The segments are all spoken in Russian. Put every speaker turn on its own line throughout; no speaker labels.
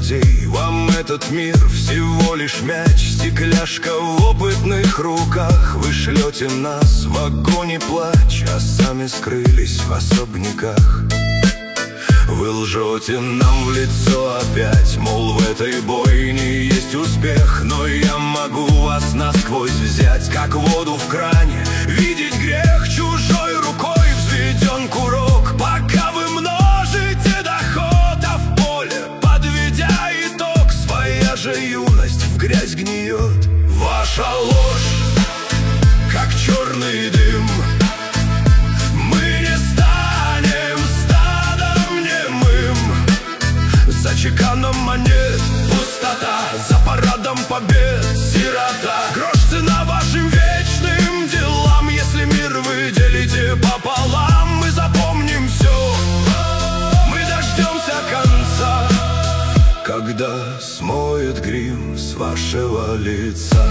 людей. Вам этот мир всего лишь мяч, стекляшка в опытных руках. Вы шлете нас в огонь и плач, а сами скрылись в особняках. Вы лжете нам в лицо опять, мол, в этой бойне есть успех. Но я могу вас насквозь взять, как воду в кране, видеть грех чужой рукой. Взведен курок, пока вы множите доход, а в поле, подведя итог, своя же юность в грязь гниет. Ваша ложь, как черный дым. Мы не станем стадом немым. За чеканом монет пустота, за парадом побед сирота. Грош цена вашим вечным делам. Если мир вы делите пополам, мы запомним все, мы дождемся конца, когда смоет грим с вашего лица.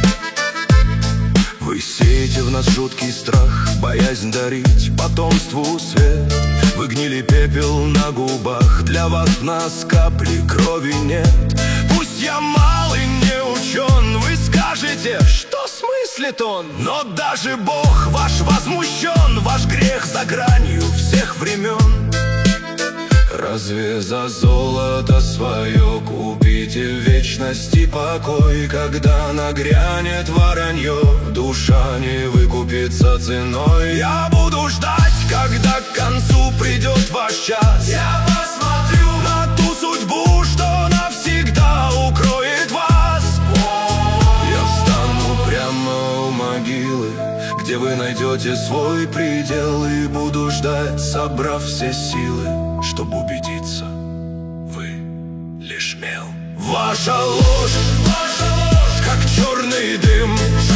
Вы сеете в нас жуткий страх, боязнь дарить потомству свет. Вы гнили пепел на губах, для вас в нас капли крови нет. Пусть я мал и не учен, вы скажете, что смыслит он. Но даже Бог ваш возмущен, ваш грех за гранью всех времен. Разве за золото свое купите вечность и покой? Когда нагрянет воронье, душа не выкупится ценой. Я буду ждать, когда к концу придет ваш час. Я посмотрю на ту судьбу, что навсегда укроет вас. Я встану прямо у могилы, где вы найдете свой предел, и буду ждать, собрав все силы, чтобы убедиться, вы лишь мел. Ваша ложь, как черный дым.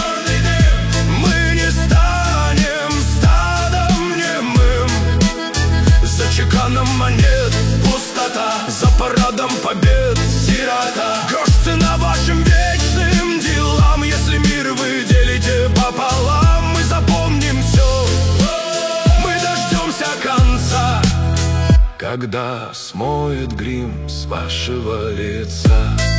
Мы не станем стадом немым. За чеканом монет пустота, за парадом побед сирота. Грош цена вашим вечным делам. Если мир вы делите пополам, мы запомним все, мы дождемся конца, когда смоет грим с вашего лица.